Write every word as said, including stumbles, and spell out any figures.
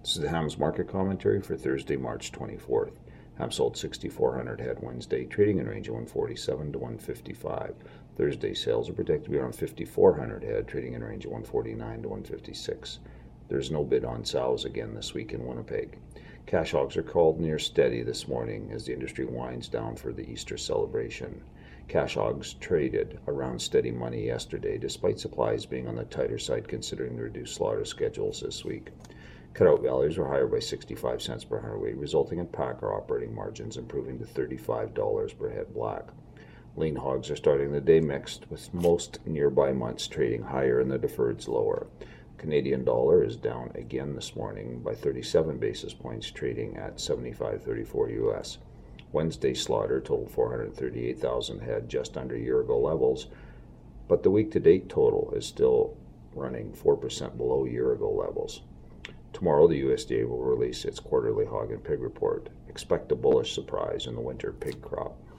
This is the Hams market commentary for Thursday, March twenty-fourth. Ham sold sixty-four hundred head Wednesday, trading in range of one forty-seven to one fifty-five. Thursday sales are projected to be around fifty-four hundred head, trading in range of one forty-nine to one fifty-six. There's no bid on sows again this week in Winnipeg. Cash hogs are called near steady this morning as the industry winds down for the Easter celebration. Cash hogs traded around steady money yesterday, despite supplies being on the tighter side considering the reduced slaughter schedules this week. Cutout values were higher by sixty-five cents per hundredweight, resulting in packer operating margins improving to thirty-five dollars per head black. Lean hogs are starting the day mixed, with most nearby months trading higher and the deferreds lower. Canadian dollar is down again this morning by thirty-seven basis points, trading at seventy-five thirty-four U S. Wednesday slaughter totaled four hundred thirty-eight thousand head, just under year-ago levels, but the week-to-date total is still running four percent below year-ago levels. Tomorrow, the U S D A will release its quarterly hog and pig report. Expect a bullish surprise in the winter pig crop.